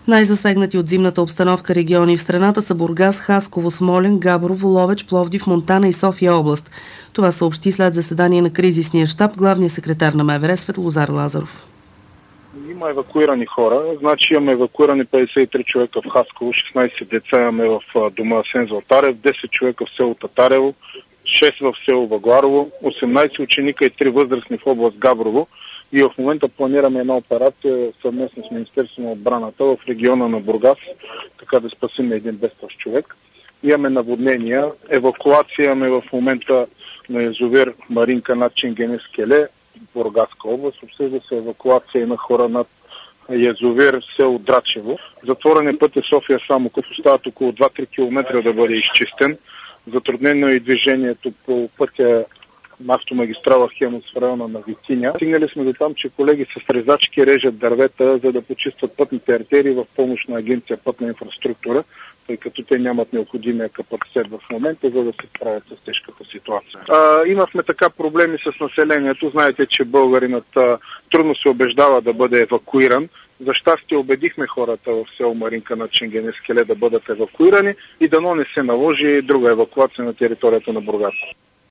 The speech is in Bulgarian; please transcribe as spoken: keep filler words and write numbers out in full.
Най-засегнати от зимната обстановка региони в страната са Бургас, Хасково, Смолян, Габрово, Ловеч, Пловдив, Монтана и София област. Това съобщи след заседание на кризисния щаб главният секретар на МВР Светлозар Лазаров. Има евакуирани хора, значи имаме евакуирани петдесет и три човека в Хасково, шестнайсет деца имаме в дома Асен Златарев, десет човека в село Татарево, шест в село Вагларово, осемнайсет ученика и три възрастни в област Габрово. И в момента планираме една операция съвместно с Министерството на отбраната в региона на Бургас, така да спасим един бедстващ човек. Имаме наводнения, евакуация имаме в момента на язовир Маринка над Ченгенев скеле, Бургаска област. Обсъжда се евакуация на хора над язовир село Драчево. Затворен е пътя София Самоков, остават около два-три километра да бъде изчистен. Затруднено е и движението по пътя на автомагистрала Хемус в района на Витиня. Стигнали сме до там, че колеги с резачки режат дървета, за да почистват пътните артерии в помощ на Агенция Пътна инфраструктура, тъй като те нямат необходимия капацитет в момента, за да се справят с тежката ситуация. А, имахме така проблеми с населението. Знаете, че българинът а, трудно се убеждава да бъде евакуиран. За щастие убедихме хората в село Маринка над Ченгенев скеле да бъдат евакуирани и дано не се наложи друга евакуация на територията на Бургас.